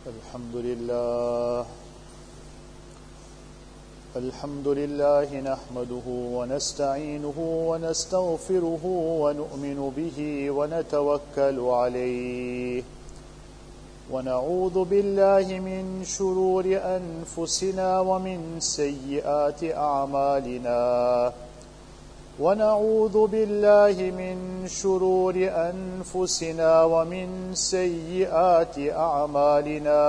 الحمد لله نحمده ونستعينه ونستغفره ونؤمن به ونتوكل عليه ونعوذ بالله من شرور أنفسنا ومن سيئات أعمالنا ونعوذ بالله من شرور أنفسنا ومن سيئات أعمالنا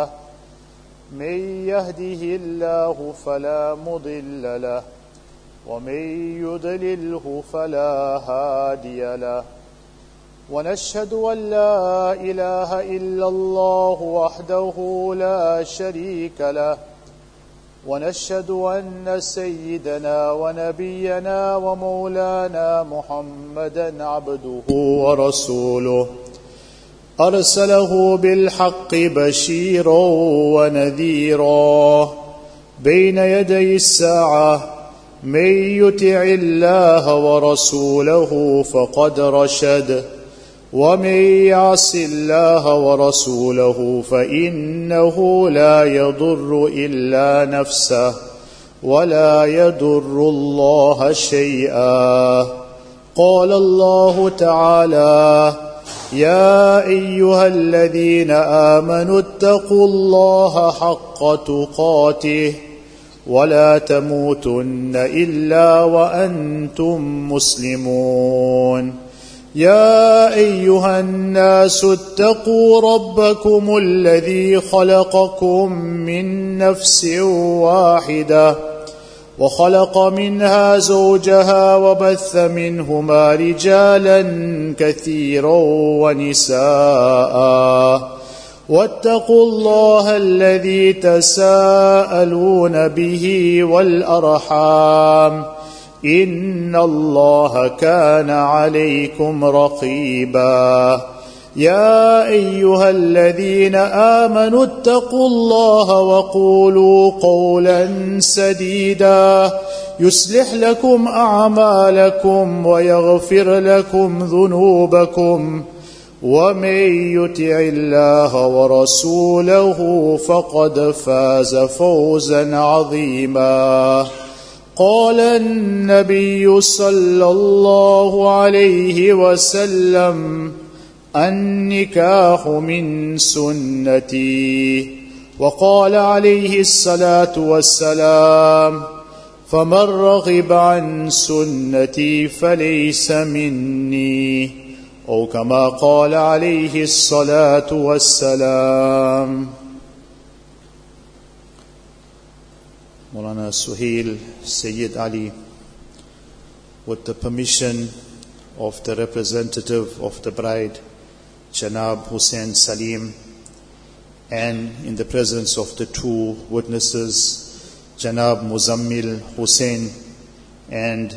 من يهده الله فلا مضل له ومن يضلله فلا هادي له ونشهد أن لا إله إلا الله وحده لا شريك له ونشهد أن سيدنا ونبينا ومولانا محمدا عبده ورسوله أرسله بالحق بشيرا ونذيرا بين يدي الساعة من يطع الله ورسوله فقد رشد ومن يعص الله ورسوله فإنه لا يضر إلا نفسه ولا يضر الله شيئا. قال الله تعالى: يا أيها الذين آمنوا اتقوا الله حق تقاته ولا تموتن إلا وأنتم مسلمون. يا أيها الناس اتقوا ربكم الذي خلقكم من نفس واحدة وخلق منها زوجها وبث منهما رجالا كثيرا ونساء واتقوا الله الذي تساءلون به والأرحام إن الله كان عليكم رقيبا. يا أيها الذين آمنوا اتقوا الله وقولوا قولا سديدا يصلح لكم أعمالكم ويغفر لكم ذنوبكم ومن يطع الله ورسوله فقد فاز فوزا عظيما. قال النبي صلى الله عليه وسلم: النكاح من سنتي. وقال عليه الصلاة والسلام: فمن رغب عن سنتي فليس مني، أو كما قال عليه الصلاة والسلام. Maulana Suhail Sayyid Ali, with the permission of the representative of the bride, Janab Hussain Salim, and in the presence of the two witnesses, Janab Muzammil Hussain and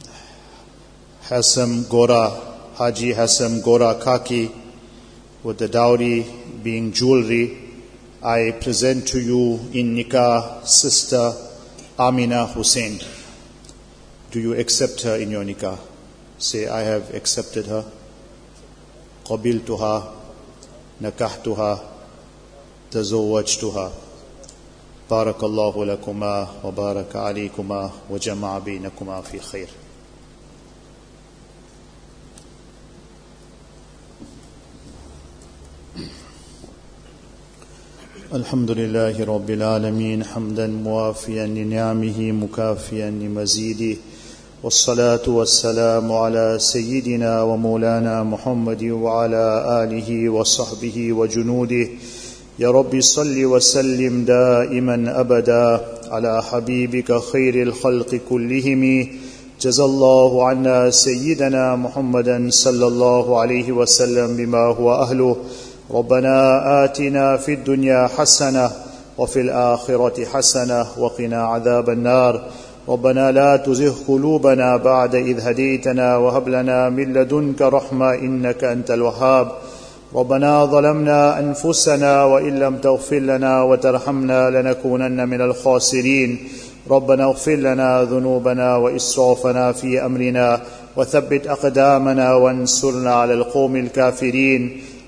Hassam Gora, Haji Hassam Gora Kaki, with the dowry being jewelry, I present to you in nikah Sister Amina Hussain. Do you accept her in your nikah? Say, I have accepted her. قبلتها نكحتها تزوجتها. بارك الله لكما وبارك عليكما وجمع بينكما في خير. الحمد لله رب العالمين حمدا موافيا لنعمه مكافيا لمزيده، والصلاة والسلام على سيدنا ومولانا محمد وعلى آله وصحبه وجنوده. يا رب صل وسلم دائما أبدا على حبيبك خير الخلق كلهم. جزى الله عنا سيدنا محمدا صلى الله عليه وسلم بما هو أهله. ربنا آتنا في الدنيا حسنة وفي الآخرة حسنة وقنا عذاب النار. ربنا لا تزغ قلوبنا بعد إذ هديتنا وهب لنا من لدنك رحمة إنك أنت الوهاب. ربنا ظلمنا أنفسنا وإن لم تغفر لنا وترحمنا لنكونن من الخاسرين. ربنا اغفر لنا ذنوبنا وإسرافنا في أمرنا وثبت أقدامنا وانصرنا على القوم الكافرين.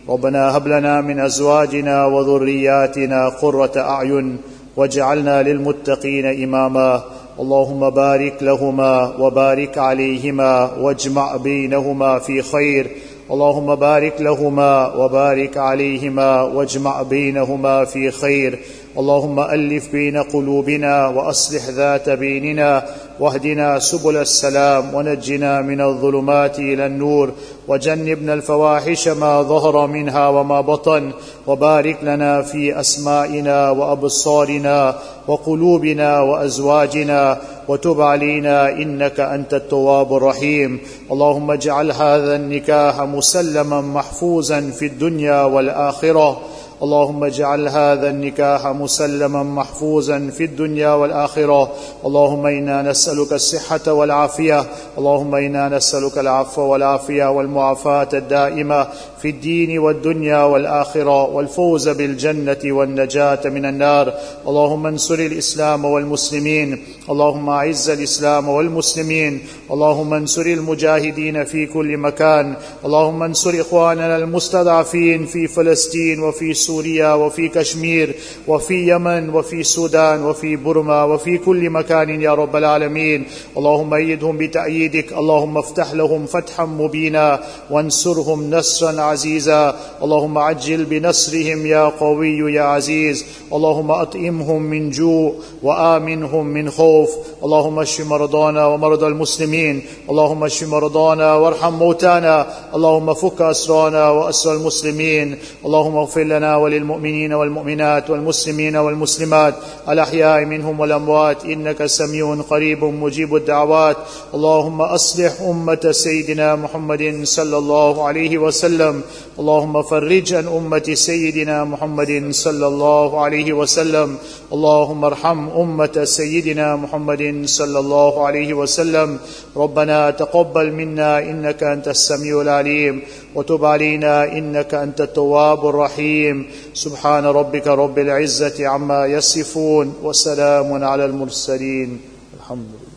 ربنا هب لنا من أزواجنا وذرياتنا قرة أعين واجعلنا للمتقين إماما. اللهم بارك لهما وبارك عليهما واجمع بينهما في خير. اللهم بارك لهما وبارك عليهما واجمع بينهما في خير. اللهم ألف بين قلوبنا وأصلح ذات بيننا واهدنا سبل السلام ونجنا من الظلمات إلى النور وجنبنا الفواحش ما ظهر منها وما بطن وبارك لنا في أسمائنا وأبصارنا وقلوبنا وأزواجنا وتب علينا إنك أنت التواب الرحيم. اللهم اجعل هذا النكاح مسلما محفوظا في الدنيا والآخرة. اللهم اجعل هذا النكاح مسلما محفوظا في الدنيا والآخرة. اللهم إنا نسألك الصحة والعافية. اللهم إنا نسألك العفو والعافية والمعافاة الدائمة في الدين والدنيا والآخرة والفوز بالجنة والنجاة من النار. اللهم انصر الإسلام والمسلمين. اللهم أعز الإسلام والمسلمين. اللهم انصر المجاهدين في كل مكان. اللهم انصر إخواننا المستضعفين في فلسطين وفي سوريا وفي كشمير وفي يمن وفي السودان وفي برما وفي كل مكان يا رب العالمين. اللهم أيدهم بتأييدك. اللهم افتح لهم فتحا مبينا وانصرهم نصرا عزيزا. اللهم عجل بنصرهم يا قوي يا عزيز. اللهم أطعمهم من جوع وآمنهم من خوف. اللهم اشف مرضانا ومرضى المسلمين. اللهم اشف مرضانا وارحم موتانا. اللهم فك أسرانا وأسر المسلمين. اللهم اغفر لنا وللمؤمنين والمؤمنات والمسلمين والمسلمات الأحياء منهم والأموات إنك سميع قريب مجيب الدعوات. اللهم أصلح أمة سيدنا محمد صلى الله عليه وسلم. اللهم فرج عن أمة سيدنا محمد صلى الله عليه وسلم. اللهم ارحم أمة سيدنا محمد صلى الله عليه وسلم. ربنا تقبل منا إنك أنت السميع العليم وتب علينا إنك أنت التواب الرحيم. سبحان ربك رب العزة عما يصفون وسلام على المرسلين. الحمد لله.